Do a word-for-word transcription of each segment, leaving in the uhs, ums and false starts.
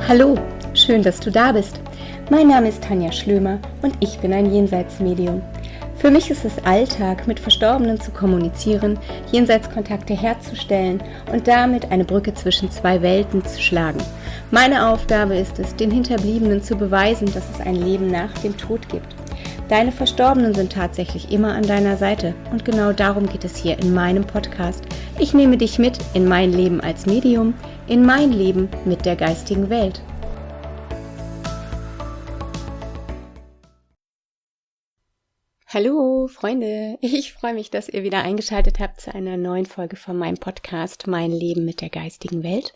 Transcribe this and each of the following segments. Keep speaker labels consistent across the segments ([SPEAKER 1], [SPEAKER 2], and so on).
[SPEAKER 1] Hallo, schön, dass du da bist. Mein Name ist Tanja Schlömer und ich bin ein Jenseitsmedium. Für mich ist es Alltag, mit Verstorbenen zu kommunizieren, Jenseitskontakte herzustellen und damit eine Brücke zwischen zwei Welten zu schlagen. Meine Aufgabe ist es, den Hinterbliebenen zu beweisen, dass es ein Leben nach dem Tod gibt. Deine Verstorbenen sind tatsächlich immer an deiner Seite und genau darum geht es hier in meinem Podcast. Ich nehme dich mit in mein Leben als Medium, in mein Leben mit der geistigen Welt. Hallo Freunde, ich freue mich, dass ihr wieder eingeschaltet habt zu einer neuen Folge von meinem Podcast Mein Leben mit der geistigen Welt.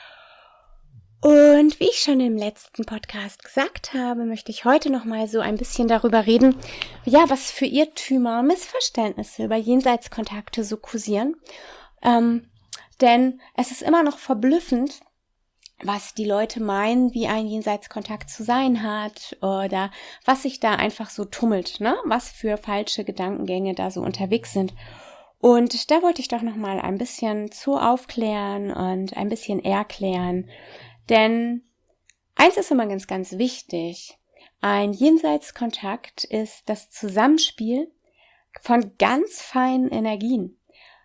[SPEAKER 1] Und wie ich schon im letzten Podcast gesagt habe, möchte ich heute nochmal so ein bisschen darüber reden, ja, was für Irrtümer, Missverständnisse über Jenseitskontakte so kursieren. Ähm, denn es ist immer noch verblüffend, was die Leute meinen, wie ein Jenseitskontakt zu sein hat oder was sich da einfach so tummelt, ne? Was für falsche Gedankengänge da so unterwegs sind. Und da wollte ich doch nochmal ein bisschen zu aufklären und ein bisschen erklären. Denn eins ist immer ganz, ganz wichtig. Ein Jenseitskontakt ist das Zusammenspiel von ganz feinen Energien.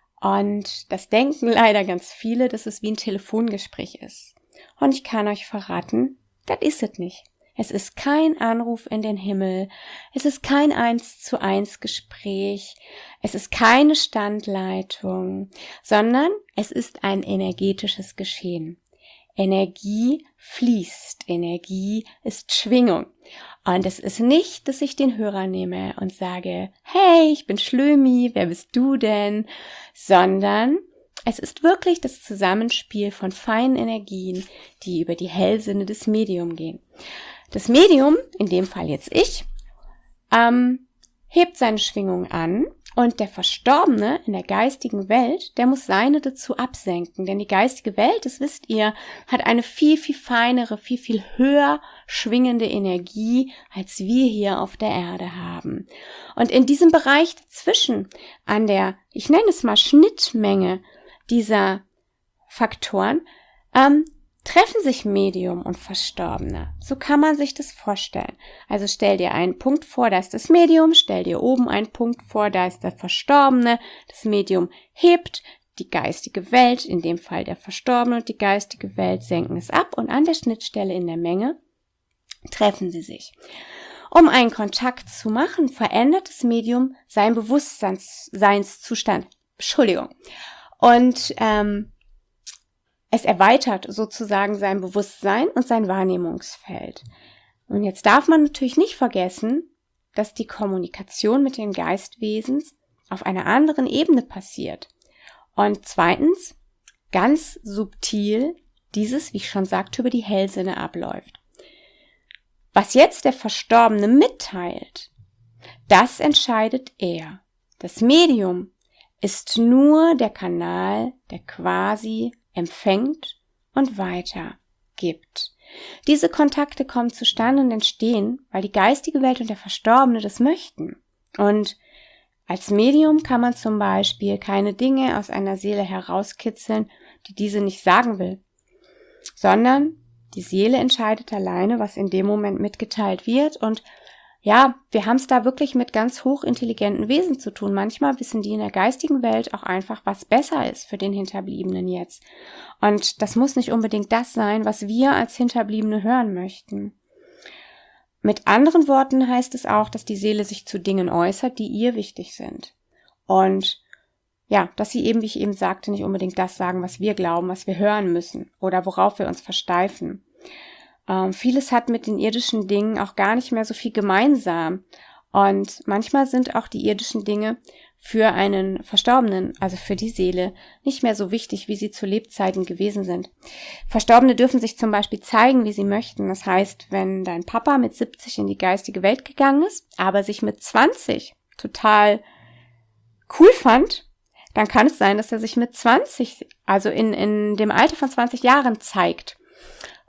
[SPEAKER 1] Und das denken leider ganz viele, dass es wie ein Telefongespräch ist. Und ich kann euch verraten, das ist es nicht. Es ist kein Anruf in den Himmel. Es ist kein eins zu eins Gespräch. Es ist keine Standleitung, sondern es ist ein energetisches Geschehen. Energie fließt, Energie ist Schwingung. Und es ist nicht, dass ich den Hörer nehme und sage, hey, ich bin Schlömi, wer bist du denn? Sondern es ist wirklich das Zusammenspiel von feinen Energien, die über die Hellsinne des Mediums gehen. Das Medium, in dem Fall jetzt ich, ähm, hebt seine Schwingung an. Und der Verstorbene in der geistigen Welt, der muss seine dazu absenken. Denn die geistige Welt, das wisst ihr, hat eine viel, viel feinere, viel, viel höher schwingende Energie, als wir hier auf der Erde haben. Und in diesem Bereich dazwischen, an der, ich nenne es mal Schnittmenge dieser Faktoren, ähm, treffen sich Medium und Verstorbene. So kann man sich das vorstellen. Also stell dir einen Punkt vor, da ist das Medium, stell dir oben einen Punkt vor, da ist der Verstorbene. Das Medium hebt die geistige Welt, in dem Fall der Verstorbene und die geistige Welt senken es ab und an der Schnittstelle in der Menge treffen sie sich. Um einen Kontakt zu machen, verändert das Medium seinen Bewusstseinszustand. Entschuldigung. Und ähm, es erweitert sozusagen sein Bewusstsein und sein Wahrnehmungsfeld. Und jetzt darf man natürlich nicht vergessen, dass die Kommunikation mit den Geistwesen auf einer anderen Ebene passiert. Und zweitens, ganz subtil, dieses, wie ich schon sagte, über die Hellsinne abläuft. Was jetzt der Verstorbene mitteilt, das entscheidet er. Das Medium ist nur der Kanal, der quasi empfängt und weitergibt. Diese Kontakte kommen zustande und entstehen, weil die geistige Welt und der Verstorbene das möchten. Und als Medium kann man zum Beispiel keine Dinge aus einer Seele herauskitzeln, die diese nicht sagen will, sondern die Seele entscheidet alleine, was in dem Moment mitgeteilt wird. Und ja, wir haben es da wirklich mit ganz hochintelligenten Wesen zu tun. Manchmal wissen die in der geistigen Welt auch einfach, was besser ist für den Hinterbliebenen jetzt. Und das muss nicht unbedingt das sein, was wir als Hinterbliebene hören möchten. Mit anderen Worten heißt es auch, dass die Seele sich zu Dingen äußert, die ihr wichtig sind. Und ja, dass sie eben, wie ich eben sagte, nicht unbedingt das sagen, was wir glauben, was wir hören müssen oder worauf wir uns versteifen. Ähm, vieles hat mit den irdischen Dingen auch gar nicht mehr so viel gemeinsam. Und manchmal sind auch die irdischen Dinge für einen Verstorbenen, also für die Seele, nicht mehr so wichtig, wie sie zu Lebzeiten gewesen sind. Verstorbene dürfen sich zum Beispiel zeigen, wie sie möchten. Das heißt, wenn dein Papa mit siebzig in die geistige Welt gegangen ist, aber sich mit zwanzig total cool fand, dann kann es sein, dass er sich mit zwanzig, also in, in dem Alter von zwanzig Jahren zeigt.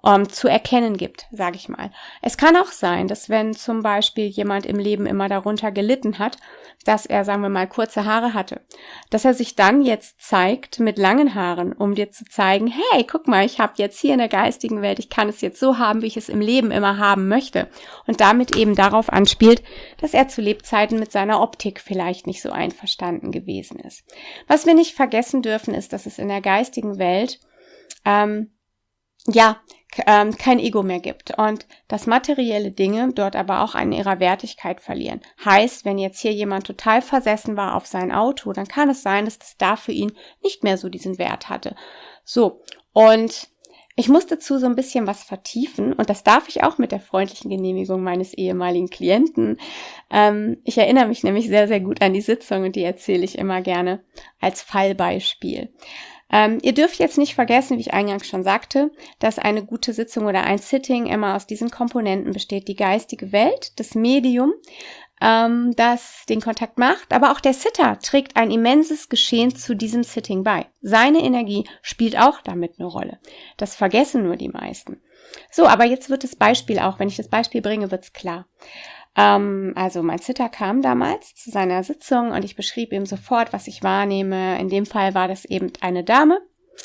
[SPEAKER 1] um, zu erkennen gibt, sage ich mal. Es kann auch sein, dass wenn zum Beispiel jemand im Leben immer darunter gelitten hat, dass er, sagen wir mal, kurze Haare hatte, dass er sich dann jetzt zeigt mit langen Haaren, um dir zu zeigen, hey, guck mal, ich habe jetzt hier in der geistigen Welt, ich kann es jetzt so haben, wie ich es im Leben immer haben möchte. Und damit eben darauf anspielt, dass er zu Lebzeiten mit seiner Optik vielleicht nicht so einverstanden gewesen ist. Was wir nicht vergessen dürfen, ist, dass es in der geistigen Welt ähm, ja, ähm, kein Ego mehr gibt und dass materielle Dinge dort aber auch an ihrer Wertigkeit verlieren. Heißt, wenn jetzt hier jemand total versessen war auf sein Auto, dann kann es sein, dass das da für ihn nicht mehr so diesen Wert hatte. So, und ich muss dazu so ein bisschen was vertiefen und das darf ich auch mit der freundlichen Genehmigung meines ehemaligen Klienten. Ähm, ich erinnere mich nämlich sehr, sehr gut an die Sitzung und die erzähle ich immer gerne als Fallbeispiel. Ähm, ihr dürft jetzt nicht vergessen, wie ich eingangs schon sagte, dass eine gute Sitzung oder ein Sitting immer aus diesen Komponenten besteht. Die geistige Welt, das Medium, ähm, das den Kontakt macht, aber auch der Sitter trägt ein immenses Geschehen zu diesem Sitting bei. Seine Energie spielt auch damit eine Rolle. Das vergessen nur die meisten. So, aber jetzt wird das Beispiel auch, wenn ich das Beispiel bringe, wird's klar. Ähm, also mein Sitter kam damals zu seiner Sitzung und ich beschrieb ihm sofort, was ich wahrnehme. In dem Fall war das eben eine Dame,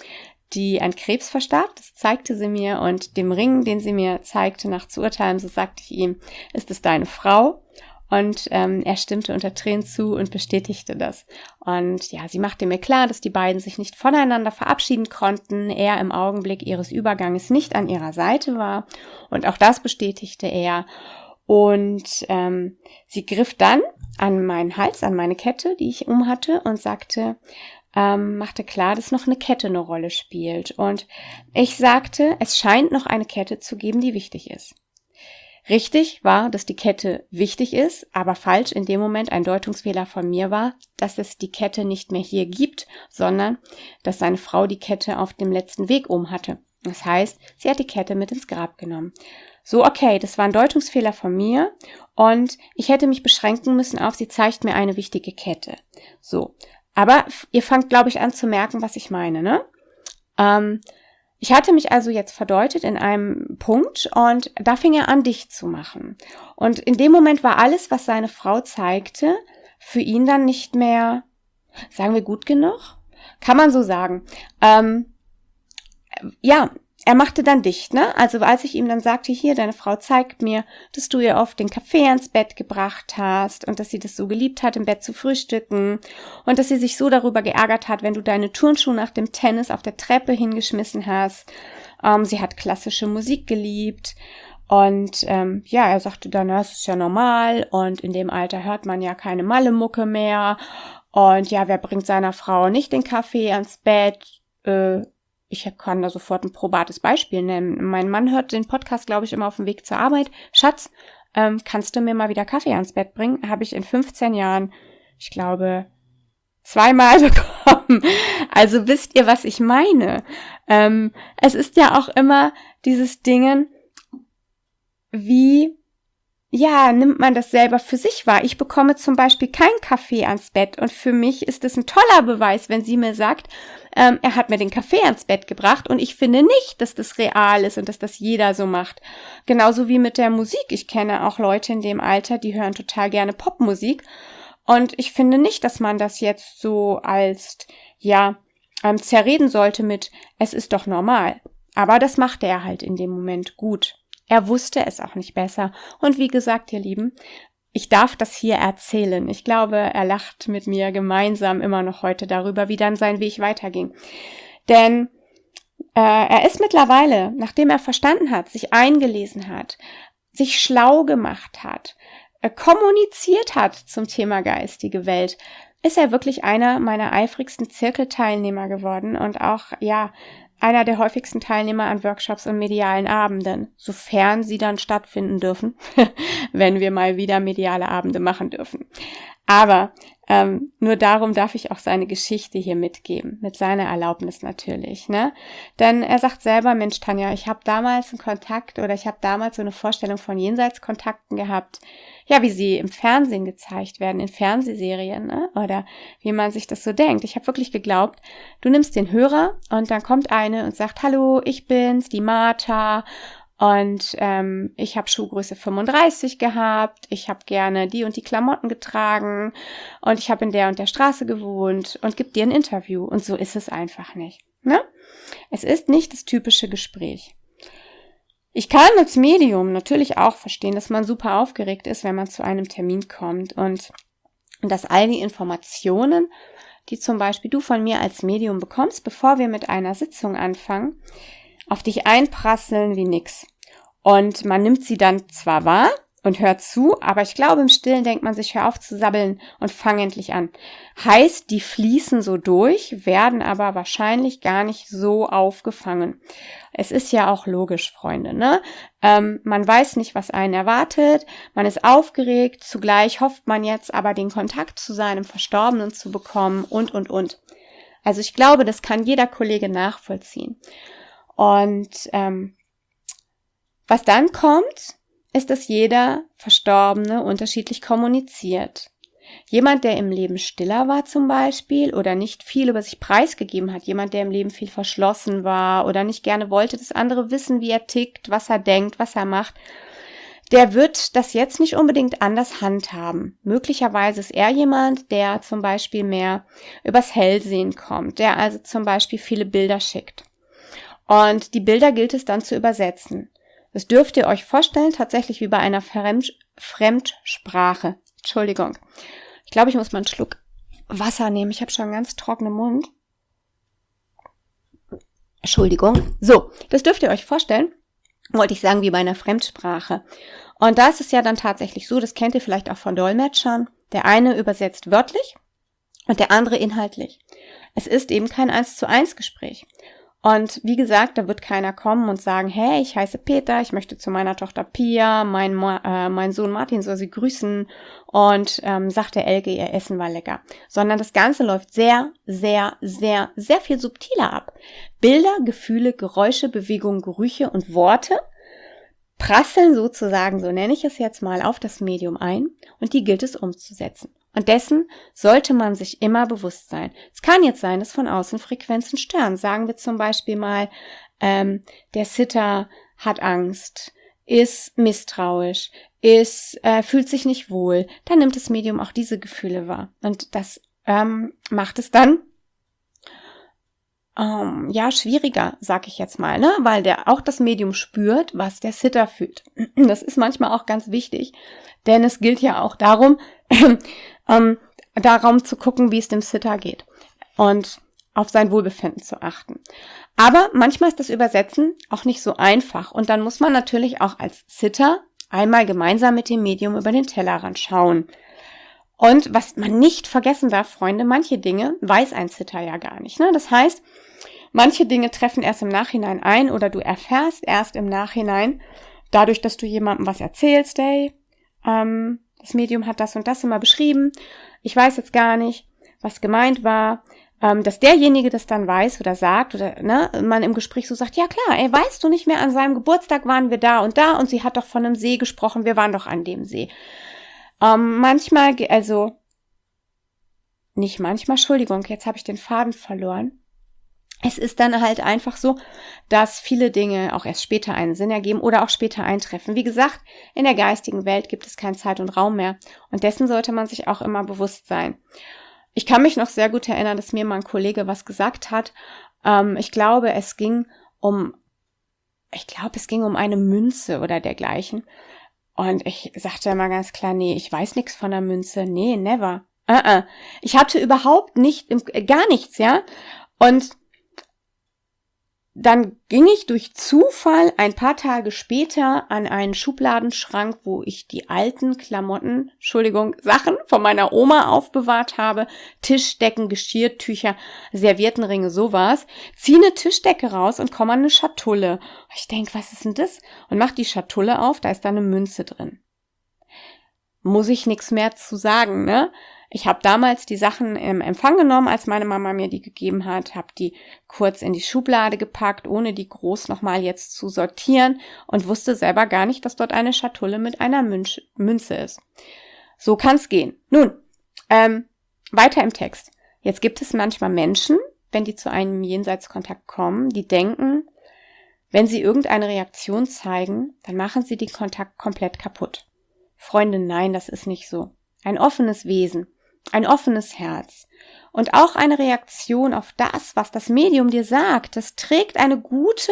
[SPEAKER 1] die an Krebs verstarb. Das zeigte sie mir und dem Ring, den sie mir zeigte, nach zu urteilen, so sagte ich ihm, ist es deine Frau? Und ähm, er stimmte unter Tränen zu und bestätigte das. Und ja, sie machte mir klar, dass die beiden sich nicht voneinander verabschieden konnten, er im Augenblick ihres Überganges nicht an ihrer Seite war. Und auch das bestätigte er. Und ähm, sie griff dann an meinen Hals, an meine Kette, die ich umhatte und sagte, ähm, machte klar, dass noch eine Kette eine Rolle spielt. Und ich sagte, es scheint noch eine Kette zu geben, die wichtig ist. Richtig war, dass die Kette wichtig ist, aber falsch in dem Moment ein Deutungsfehler von mir war, dass es die Kette nicht mehr hier gibt, sondern dass seine Frau die Kette auf dem letzten Weg umhatte. Das heißt, sie hat die Kette mit ins Grab genommen. So, okay, das war ein Deutungsfehler von mir und ich hätte mich beschränken müssen auf, sie zeigt mir eine wichtige Kette. So, aber ihr fangt, glaube ich, an zu merken, was ich meine, ne? Ähm, ich hatte mich also jetzt verdeutet in einem Punkt und da fing er an, dicht zu machen. Und in dem Moment war alles, was seine Frau zeigte, für ihn dann nicht mehr, sagen wir, gut genug? Kann man so sagen. Ähm, ja, er machte dann dicht, ne? Also als ich ihm dann sagte, hier, deine Frau zeigt mir, dass du ihr oft den Kaffee ans Bett gebracht hast und dass sie das so geliebt hat, im Bett zu frühstücken und dass sie sich so darüber geärgert hat, wenn du deine Turnschuhe nach dem Tennis auf der Treppe hingeschmissen hast. Ähm, sie hat klassische Musik geliebt und ähm, ja, er sagte dann, das ist ja normal und in dem Alter hört man ja keine Malle-Mucke mehr und ja, wer bringt seiner Frau nicht den Kaffee ans Bett? Äh, Ich kann da sofort ein probates Beispiel nennen. Mein Mann hört den Podcast, glaube ich, immer auf dem Weg zur Arbeit. Schatz, ähm, kannst du mir mal wieder Kaffee ans Bett bringen? Habe ich in fünfzehn Jahren, ich glaube, zweimal bekommen. Also wisst ihr, was ich meine? Ähm, es ist ja auch immer dieses Dingen, wie ja, nimmt man das selber für sich wahr. Ich bekomme zum Beispiel keinen Kaffee ans Bett und für mich ist es ein toller Beweis, wenn sie mir sagt, ähm, er hat mir den Kaffee ans Bett gebracht und ich finde nicht, dass das real ist und dass das jeder so macht. Genauso wie mit der Musik. Ich kenne auch Leute in dem Alter, die hören total gerne Popmusik und ich finde nicht, dass man das jetzt so als, ja, ähm, zerreden sollte mit, es ist doch normal. Aber das machte er halt in dem Moment gut. Er wusste es auch nicht besser. Und wie gesagt, ihr Lieben, ich darf das hier erzählen. Ich glaube, er lacht mit mir gemeinsam immer noch heute darüber, wie dann sein Weg weiterging. Denn äh, er ist mittlerweile, nachdem er verstanden hat, sich eingelesen hat, sich schlau gemacht hat, äh, kommuniziert hat zum Thema geistige Welt, ist er wirklich einer meiner eifrigsten Zirkelteilnehmer geworden und auch, ja, einer der häufigsten Teilnehmer an Workshops und medialen Abenden, sofern sie dann stattfinden dürfen, wenn wir mal wieder mediale Abende machen dürfen. Aber ähm, nur darum darf ich auch seine Geschichte hier mitgeben, mit seiner Erlaubnis natürlich, ne? Denn er sagt selber, Mensch, Tanja, ich habe damals einen Kontakt oder ich habe damals so eine Vorstellung von Jenseitskontakten gehabt, ja, wie sie im Fernsehen gezeigt werden, in Fernsehserien, ne? Oder wie man sich das so denkt. Ich habe wirklich geglaubt, du nimmst den Hörer und dann kommt eine und sagt, hallo, ich bin's, die Martha. Und ähm, ich habe Schuhgröße fünfunddreißig gehabt, ich habe gerne die und die Klamotten getragen und ich habe in der und der Straße gewohnt und gibt dir ein Interview. Und so ist es einfach nicht. Ne? Es ist nicht das typische Gespräch. Ich kann als Medium natürlich auch verstehen, dass man super aufgeregt ist, wenn man zu einem Termin kommt und dass all die Informationen, die zum Beispiel du von mir als Medium bekommst, bevor wir mit einer Sitzung anfangen, auf dich einprasseln wie nix. Und man nimmt sie dann zwar wahr und hört zu, aber ich glaube, im Stillen denkt man sich, hör auf zu sabbeln und fang endlich an. Heißt, die fließen so durch, werden aber wahrscheinlich gar nicht so aufgefangen. Es ist ja auch logisch, Freunde, ne? Ähm, man weiß nicht, was einen erwartet, man ist aufgeregt, zugleich hofft man jetzt aber den Kontakt zu seinem Verstorbenen zu bekommen und, und, und. Also ich glaube, das kann jeder Kollege nachvollziehen. Und ähm, was dann kommt, ist, dass jeder Verstorbene unterschiedlich kommuniziert. Jemand, der im Leben stiller war zum Beispiel oder nicht viel über sich preisgegeben hat, jemand, der im Leben viel verschlossen war oder nicht gerne wollte, dass andere wissen, wie er tickt, was er denkt, was er macht, der wird das jetzt nicht unbedingt anders handhaben. Möglicherweise ist er jemand, der zum Beispiel mehr übers Hellsehen kommt, der also zum Beispiel viele Bilder schickt. Und die Bilder gilt es dann zu übersetzen. Das dürft ihr euch vorstellen, tatsächlich wie bei einer Fremd- Fremdsprache. Entschuldigung. Ich glaube, ich muss mal einen Schluck Wasser nehmen. Ich habe schon einen ganz trockenen Mund. Entschuldigung. So, das dürft ihr euch vorstellen, wollte ich sagen, wie bei einer Fremdsprache. Und da ist es ja dann tatsächlich so, das kennt ihr vielleicht auch von Dolmetschern. Der eine übersetzt wörtlich und der andere inhaltlich. Es ist eben kein eins zu eins Gespräch. Und wie gesagt, da wird keiner kommen und sagen, hey, ich heiße Peter, ich möchte zu meiner Tochter Pia, mein, äh, mein Sohn Martin soll sie grüßen und ähm, sagt der Elke, ihr Essen war lecker. Sondern das Ganze läuft sehr, sehr, sehr, sehr viel subtiler ab. Bilder, Gefühle, Geräusche, Bewegungen, Gerüche und Worte prasseln sozusagen, so nenne ich es jetzt mal, auf das Medium ein und die gilt es umzusetzen. Und dessen sollte man sich immer bewusst sein. Es kann jetzt sein, dass von außen Frequenzen stören. Sagen wir zum Beispiel mal, ähm, der Sitter hat Angst, ist misstrauisch, ist, äh, fühlt sich nicht wohl. Dann nimmt das Medium auch diese Gefühle wahr. Und das ähm, macht es dann ähm, ja schwieriger, sag ich jetzt mal, ne? Weil der auch das Medium spürt, was der Sitter fühlt. Das ist manchmal auch ganz wichtig, denn es gilt ja auch darum, ähm, darum zu gucken, wie es dem Sitter geht und auf sein Wohlbefinden zu achten. Aber manchmal ist das Übersetzen auch nicht so einfach und dann muss man natürlich auch als Sitter einmal gemeinsam mit dem Medium über den Tellerrand schauen. Und was man nicht vergessen darf, Freunde, manche Dinge weiß ein Sitter ja gar nicht, ne? Das heißt, manche Dinge treffen erst im Nachhinein ein oder du erfährst erst im Nachhinein, dadurch, dass du jemandem was erzählst, hey, ähm, das Medium hat das und das immer beschrieben. Ich weiß jetzt gar nicht, was gemeint war. Ähm, dass derjenige das dann weiß oder sagt oder ne, man im Gespräch so sagt, ja klar, ey, weißt du nicht mehr, an seinem Geburtstag waren wir da und da und sie hat doch von einem See gesprochen, wir waren doch an dem See. Ähm, manchmal, also nicht manchmal, Entschuldigung, jetzt habe ich den Faden verloren. Es ist dann halt einfach so, dass viele Dinge auch erst später einen Sinn ergeben oder auch später eintreffen. Wie gesagt, in der geistigen Welt gibt es kein Zeit und Raum mehr und dessen sollte man sich auch immer bewusst sein. Ich kann mich noch sehr gut erinnern, dass mir mal ein Kollege was gesagt hat. Ähm, ich glaube, es ging um, ich glaube, es ging um eine Münze oder dergleichen. Und ich sagte immer ganz klar, nee, ich weiß nichts von der Münze. Nee, never. Uh-uh. Ich hatte überhaupt nicht, gar nichts, ja. Und dann ging ich durch Zufall ein paar Tage später an einen Schubladenschrank, wo ich die alten Klamotten, Entschuldigung, Sachen von meiner Oma aufbewahrt habe. Tischdecken, Geschirrtücher, Serviettenringe, sowas. Ziehe eine Tischdecke raus und komme an eine Schatulle. Ich denke, was ist denn das? Und mach die Schatulle auf, da ist da eine Münze drin. Muss ich nichts mehr zu sagen, ne? Ich habe damals die Sachen im Empfang genommen, als meine Mama mir die gegeben hat, habe die kurz in die Schublade gepackt, ohne die groß nochmal jetzt zu sortieren und wusste selber gar nicht, dass dort eine Schatulle mit einer Münch- Münze ist. So kann's gehen. Nun, ähm, weiter im Text. Jetzt gibt es manchmal Menschen, wenn die zu einem Jenseitskontakt kommen, die denken, wenn sie irgendeine Reaktion zeigen, dann machen sie den Kontakt komplett kaputt. Freunde, nein, das ist nicht so. Ein offenes Wesen, ein offenes Herz und auch eine Reaktion auf das, was das Medium dir sagt, das trägt eine gute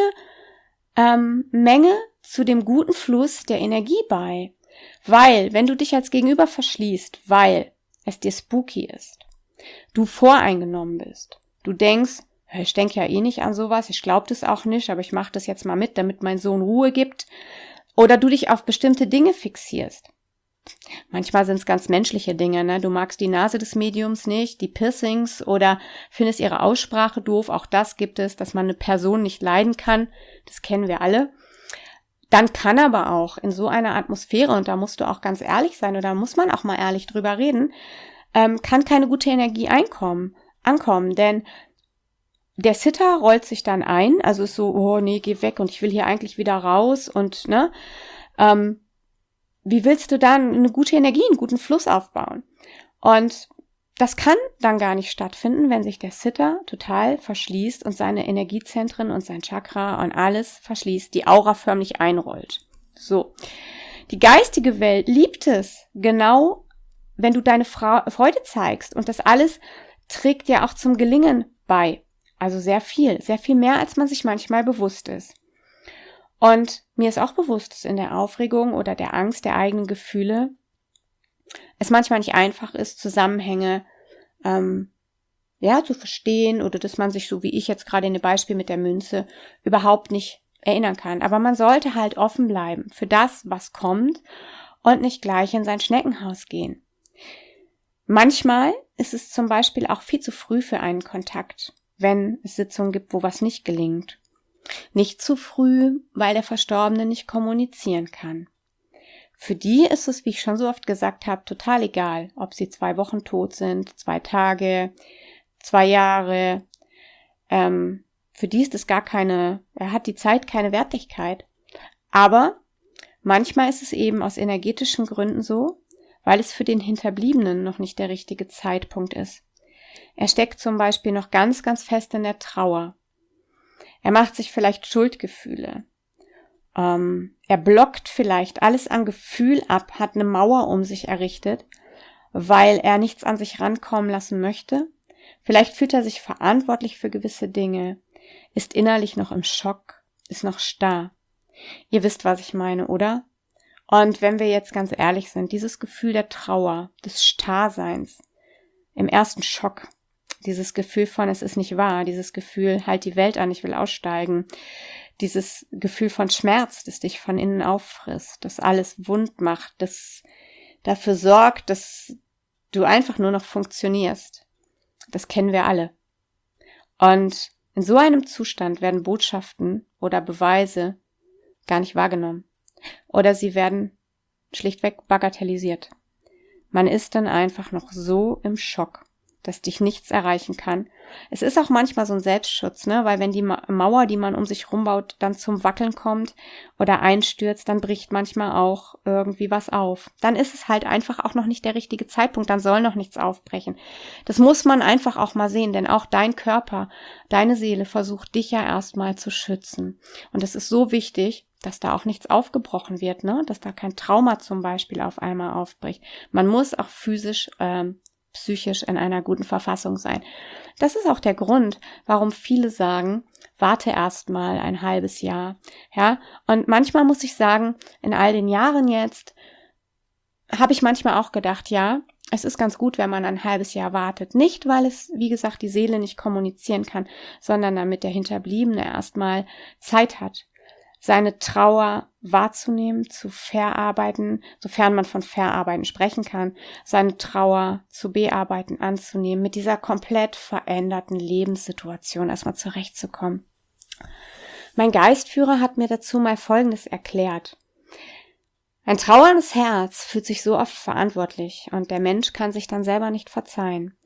[SPEAKER 1] ähm, Menge zu dem guten Fluss der Energie bei. Weil, wenn du dich als Gegenüber verschließt, weil es dir spooky ist, du voreingenommen bist, du denkst, ich denke ja eh nicht an sowas, ich glaube das auch nicht, aber ich mache das jetzt mal mit, damit mein Sohn Ruhe gibt, oder du dich auf bestimmte Dinge fixierst. Manchmal sind es ganz menschliche Dinge, ne? Du magst die Nase des Mediums nicht, die Piercings oder findest ihre Aussprache doof. Auch das gibt es, dass man eine Person nicht leiden kann. Das kennen wir alle. Dann kann aber auch in so einer Atmosphäre, und da musst du auch ganz ehrlich sein, oder da muss man auch mal ehrlich drüber reden, ähm, kann keine gute Energie einkommen, ankommen. Denn der Sitter rollt sich dann ein, also ist so, oh nee, geh weg und ich will hier eigentlich wieder raus und ne, ähm, wie willst du dann eine gute Energie, einen guten Fluss aufbauen? Und das kann dann gar nicht stattfinden, wenn sich der Sitter total verschließt und seine Energiezentren und sein Chakra und alles verschließt, die Aura förmlich einrollt. So. Die geistige Welt liebt es, genau, wenn du deine Freude zeigst, und das alles trägt ja auch zum Gelingen bei. Also sehr viel, sehr viel mehr, als man sich manchmal bewusst ist. Und mir ist auch bewusst, dass in der Aufregung oder der Angst der eigenen Gefühle es manchmal nicht einfach ist, Zusammenhänge ähm, ja zu verstehen oder dass man sich, so wie ich jetzt gerade in dem Beispiel mit der Münze, überhaupt nicht erinnern kann. Aber man sollte halt offen bleiben für das, was kommt und nicht gleich in sein Schneckenhaus gehen. Manchmal ist es zum Beispiel auch viel zu früh für einen Kontakt, wenn es Sitzungen gibt, wo was nicht gelingt. Nicht zu früh, weil der Verstorbene nicht kommunizieren kann. Für die ist es, wie ich schon so oft gesagt habe, total egal, ob sie zwei Wochen tot sind, zwei Tage, zwei Jahre. Ähm, für die ist es gar keine, er hat die Zeit keine Wertigkeit. Aber manchmal ist es eben aus energetischen Gründen so, weil es für den Hinterbliebenen noch nicht der richtige Zeitpunkt ist. Er steckt zum Beispiel noch ganz, ganz fest in der Trauer. Er macht sich vielleicht Schuldgefühle. Ähm, er blockt vielleicht alles an Gefühl ab, hat eine Mauer um sich errichtet, weil er nichts an sich rankommen lassen möchte. Vielleicht fühlt er sich verantwortlich für gewisse Dinge, ist innerlich noch im Schock, ist noch starr. Ihr wisst, was ich meine, oder? Und wenn wir jetzt ganz ehrlich sind, dieses Gefühl der Trauer, des Starrseins, im ersten Schock, dieses Gefühl von, es ist nicht wahr, dieses Gefühl, halt die Welt an, ich will aussteigen, dieses Gefühl von Schmerz, das dich von innen auffrisst, das alles wund macht, das dafür sorgt, dass du einfach nur noch funktionierst. Das kennen wir alle. Und in so einem Zustand werden Botschaften oder Beweise gar nicht wahrgenommen. Oder sie werden schlichtweg bagatellisiert. Man ist dann einfach noch so im Schock, dass dich nichts erreichen kann. Es ist auch manchmal so ein Selbstschutz, ne, weil wenn die Mauer, die man um sich rumbaut, dann zum Wackeln kommt oder einstürzt, dann bricht manchmal auch irgendwie was auf. Dann ist es halt einfach auch noch nicht der richtige Zeitpunkt, dann soll noch nichts aufbrechen. Das muss man einfach auch mal sehen, denn auch dein Körper, deine Seele versucht dich ja erstmal zu schützen. Und es ist so wichtig, dass da auch nichts aufgebrochen wird, ne, dass da kein Trauma zum Beispiel auf einmal aufbricht. Man muss auch physisch ähm, psychisch in einer guten Verfassung sein. Das ist auch der Grund, warum viele sagen, warte erst mal ein halbes Jahr. Ja, und manchmal muss ich sagen, in all den Jahren jetzt habe ich manchmal auch gedacht, ja, es ist ganz gut, wenn man ein halbes Jahr wartet. Nicht, weil es, wie gesagt, die Seele nicht kommunizieren kann, sondern damit der Hinterbliebene erstmal Zeit hat, seine Trauer wahrzunehmen, zu verarbeiten, sofern man von verarbeiten sprechen kann, seine Trauer zu bearbeiten, anzunehmen, mit dieser komplett veränderten Lebenssituation erstmal zurechtzukommen. Mein Geistführer hat mir dazu mal Folgendes erklärt. Ein trauerndes Herz fühlt sich so oft verantwortlich und der Mensch kann sich dann selber nicht verzeihen.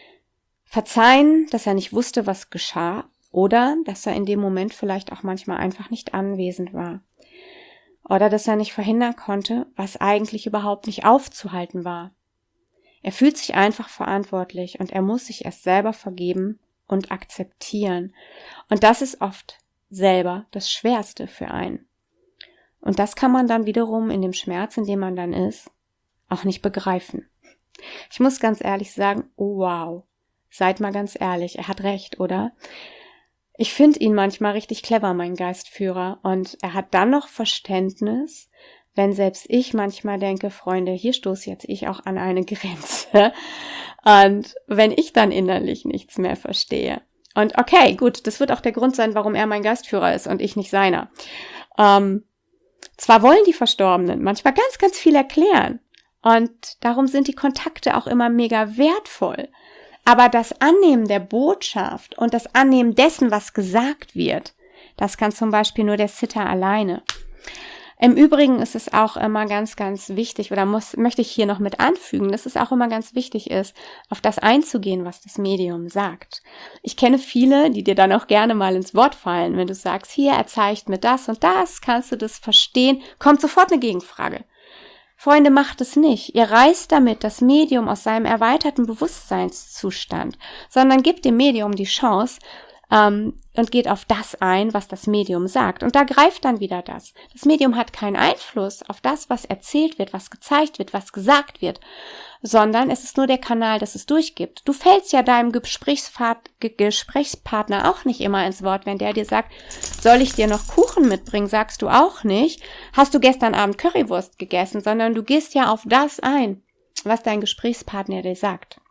[SPEAKER 1] Verzeihen, dass er nicht wusste, was geschah oder dass er in dem Moment vielleicht auch manchmal einfach nicht anwesend war. Oder dass er nicht verhindern konnte, was eigentlich überhaupt nicht aufzuhalten war. Er fühlt sich einfach verantwortlich und er muss sich erst selber vergeben und akzeptieren. Und das ist oft selber das Schwerste für einen. Und das kann man dann wiederum in dem Schmerz, in dem man dann ist, auch nicht begreifen. Ich muss ganz ehrlich sagen, oh wow, seid mal ganz ehrlich, er hat recht, oder? Ich finde ihn manchmal richtig clever, mein Geistführer, und er hat dann noch Verständnis, wenn selbst ich manchmal denke, Freunde, hier stoße jetzt ich auch an eine Grenze. Und wenn ich dann innerlich nichts mehr verstehe. Und okay, gut, das wird auch der Grund sein, warum er mein Geistführer ist und ich nicht seiner. Ähm, Zwar wollen die Verstorbenen manchmal ganz, ganz viel erklären und darum sind die Kontakte auch immer mega wertvoll. Aber das Annehmen der Botschaft und das Annehmen dessen, was gesagt wird, das kann zum Beispiel nur der Sitter alleine. Im Übrigen ist es auch immer ganz, ganz wichtig, oder muss, möchte ich hier noch mit anfügen, dass es auch immer ganz wichtig ist, auf das einzugehen, was das Medium sagt. Ich kenne viele, die dir dann auch gerne mal ins Wort fallen, wenn du sagst, hier, er zeigt mir das und das, kannst du das verstehen, kommt sofort eine Gegenfrage. Freunde, macht es nicht. Ihr reißt damit das Medium aus seinem erweiterten Bewusstseinszustand, sondern gebt dem Medium die Chance, Ähm, und geht auf das ein, was das Medium sagt. Und da greift dann wieder das. Das Medium hat keinen Einfluss auf das, was erzählt wird, was gezeigt wird, was gesagt wird, sondern es ist nur der Kanal, das es durchgibt. Du fällst ja deinem Gesprächspart- Gesprächspartner auch nicht immer ins Wort, wenn der dir sagt, soll ich dir noch Kuchen mitbringen, sagst du auch nicht, hast du gestern Abend Currywurst gegessen, sondern du gehst ja auf das ein, was dein Gesprächspartner dir sagt.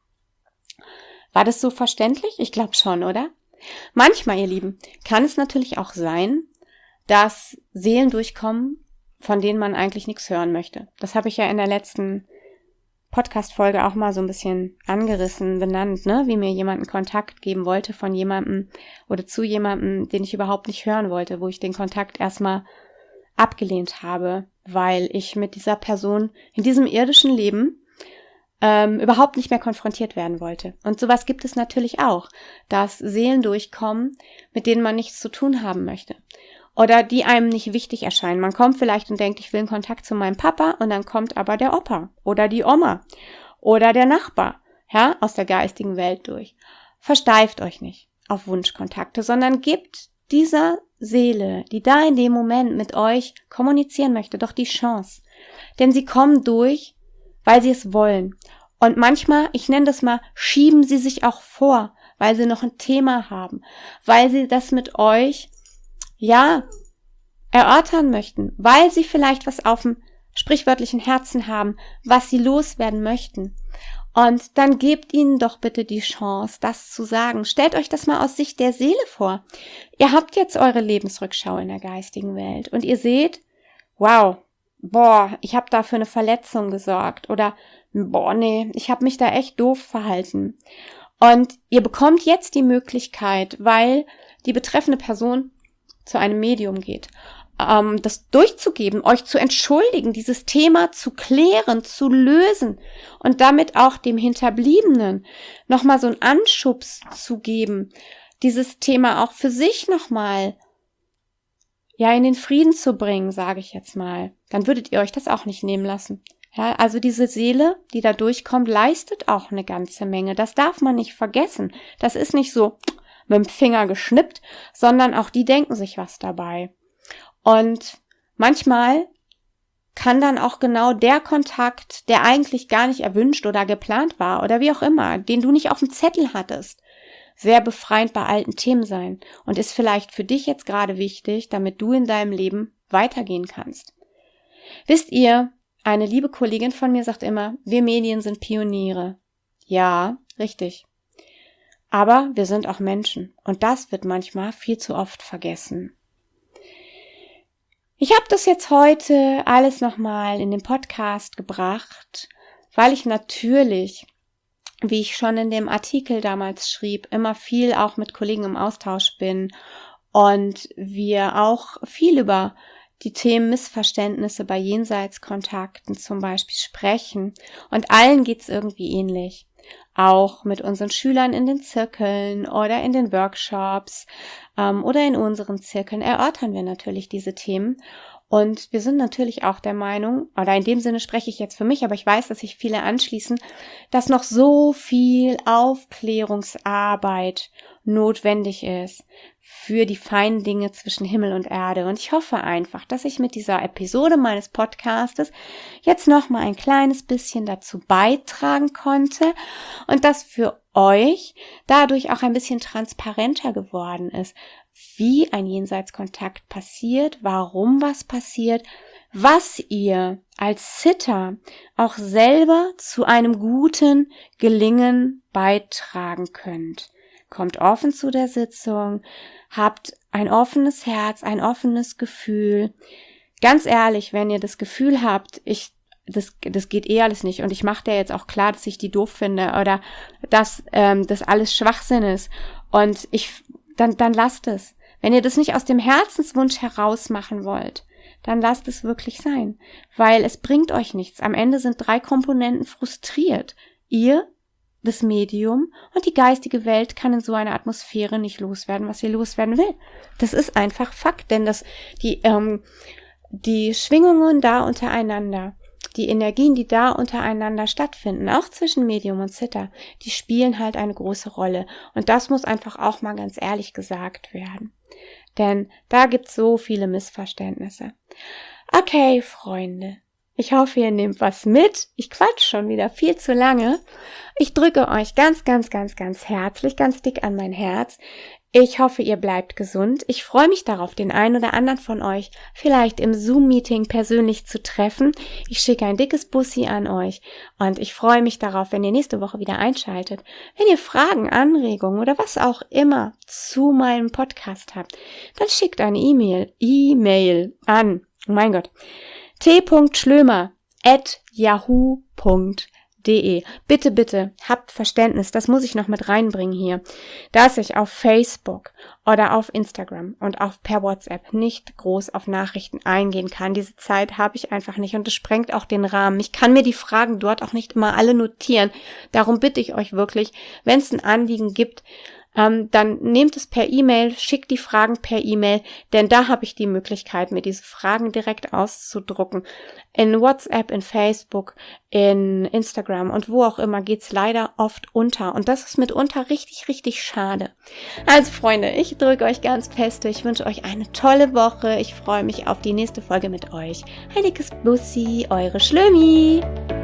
[SPEAKER 1] War das so verständlich? Ich glaube schon, oder? Manchmal, ihr Lieben, kann es natürlich auch sein, dass Seelen durchkommen, von denen man eigentlich nichts hören möchte. Das habe ich ja in der letzten Podcast-Folge auch mal so ein bisschen angerissen, benannt, ne? Wie mir jemand einen Kontakt geben wollte von jemandem oder zu jemandem, den ich überhaupt nicht hören wollte, wo ich den Kontakt erstmal abgelehnt habe, weil ich mit dieser Person in diesem irdischen Leben Ähm, überhaupt nicht mehr konfrontiert werden wollte. Und sowas gibt es natürlich auch, dass Seelen durchkommen, mit denen man nichts zu tun haben möchte. Oder die einem nicht wichtig erscheinen. Man kommt vielleicht und denkt, ich will in Kontakt zu meinem Papa und dann kommt aber der Opa oder die Oma oder der Nachbar, ja, aus der geistigen Welt durch. Versteift euch nicht auf Wunschkontakte, sondern gebt dieser Seele, die da in dem Moment mit euch kommunizieren möchte, doch die Chance. Denn sie kommen durch, weil sie es wollen. Und manchmal, ich nenne das mal, schieben sie sich auch vor, weil sie noch ein Thema haben, weil sie das mit euch, ja, erörtern möchten, weil sie vielleicht was auf dem sprichwörtlichen Herzen haben, was sie loswerden möchten. Und dann gebt ihnen doch bitte die Chance, das zu sagen. Stellt euch das mal aus Sicht der Seele vor. Ihr habt jetzt eure Lebensrückschau in der geistigen Welt und ihr seht, wow, boah, ich habe da für eine Verletzung gesorgt oder boah, nee, ich habe mich da echt doof verhalten. Und ihr bekommt jetzt die Möglichkeit, weil die betreffende Person zu einem Medium geht, ähm, das durchzugeben, euch zu entschuldigen, dieses Thema zu klären, zu lösen und damit auch dem Hinterbliebenen nochmal so einen Anschubs zu geben, dieses Thema auch für sich nochmal ja, in den Frieden zu bringen, sage ich jetzt mal, dann würdet ihr euch das auch nicht nehmen lassen. Ja, also diese Seele, die da durchkommt, leistet auch eine ganze Menge. Das darf man nicht vergessen. Das ist nicht so mit dem Finger geschnippt, sondern auch die denken sich was dabei. Und manchmal kann dann auch genau der Kontakt, der eigentlich gar nicht erwünscht oder geplant war oder wie auch immer, den du nicht auf dem Zettel hattest, sehr befreiend bei alten Themen sein und ist vielleicht für dich jetzt gerade wichtig, damit du in deinem Leben weitergehen kannst. Wisst ihr, eine liebe Kollegin von mir sagt immer, wir Medien sind Pioniere. Ja, richtig. Aber wir sind auch Menschen und das wird manchmal viel zu oft vergessen. Ich habe das jetzt heute alles nochmal in den Podcast gebracht, weil ich natürlich, wie ich schon in dem Artikel damals schrieb, immer viel auch mit Kollegen im Austausch bin und wir auch viel über die Themen Missverständnisse bei Jenseitskontakten zum Beispiel sprechen. Und allen geht's irgendwie ähnlich. Auch mit unseren Schülern in den Zirkeln oder in den Workshops ähm, oder in unseren Zirkeln erörtern wir natürlich diese Themen. Und wir sind natürlich auch der Meinung, oder in dem Sinne spreche ich jetzt für mich, aber ich weiß, dass sich viele anschließen, dass noch so viel Aufklärungsarbeit notwendig ist für die feinen Dinge zwischen Himmel und Erde. Und ich hoffe einfach, dass ich mit dieser Episode meines Podcastes jetzt noch mal ein kleines bisschen dazu beitragen konnte und dass für euch dadurch auch ein bisschen transparenter geworden ist, wie ein Jenseitskontakt passiert, warum was passiert, was ihr als Sitter auch selber zu einem guten Gelingen beitragen könnt. Kommt offen zu der Sitzung, habt ein offenes Herz, ein offenes Gefühl. Ganz ehrlich, wenn ihr das Gefühl habt, ich das das geht eh alles nicht und ich mache dir jetzt auch klar, dass ich die doof finde oder dass ähm, das alles Schwachsinn ist und ich dann dann lasst es. Wenn ihr das nicht aus dem Herzenswunsch heraus machen wollt, dann lasst es wirklich sein, weil es bringt euch nichts. Am Ende sind drei Komponenten frustriert. Ihr, das Medium und die geistige Welt kann in so einer Atmosphäre nicht loswerden, was sie loswerden will. Das ist einfach Fakt, denn das die ähm, die Schwingungen da untereinander, die Energien, die da untereinander stattfinden, auch zwischen Medium und Sitter, die spielen halt eine große Rolle. Und das muss einfach auch mal ganz ehrlich gesagt werden. Denn da gibt's so viele Missverständnisse. Okay, Freunde. Ich hoffe, ihr nehmt was mit. Ich quatsch schon wieder viel zu lange. Ich drücke euch ganz, ganz, ganz, ganz herzlich, ganz dick an mein Herz. Ich hoffe, ihr bleibt gesund. Ich freue mich darauf, den einen oder anderen von euch vielleicht im Zoom-Meeting persönlich zu treffen. Ich schicke ein dickes Bussi an euch und ich freue mich darauf, wenn ihr nächste Woche wieder einschaltet. Wenn ihr Fragen, Anregungen oder was auch immer zu meinem Podcast habt, dann schickt eine E-Mail, E-Mail an, oh mein Gott, t punkt schlömer at yahoo punkt de. Bitte, bitte, habt Verständnis, das muss ich noch mit reinbringen hier, dass ich auf Facebook oder auf Instagram und auch per WhatsApp nicht groß auf Nachrichten eingehen kann. Diese Zeit habe ich einfach nicht und es sprengt auch den Rahmen. Ich kann mir die Fragen dort auch nicht immer alle notieren. Darum bitte ich euch wirklich, wenn es ein Anliegen gibt, Ähm, dann nehmt es per E-Mail, schickt die Fragen per E-Mail, denn da habe ich die Möglichkeit, mir diese Fragen direkt auszudrucken. In WhatsApp, in Facebook, in Instagram und wo auch immer geht's leider oft unter. Und das ist mitunter richtig, richtig schade. Also Freunde, ich drücke euch ganz fest. Ich wünsche euch eine tolle Woche. Ich freue mich auf die nächste Folge mit euch. Heiliges Bussi, eure Schlömi.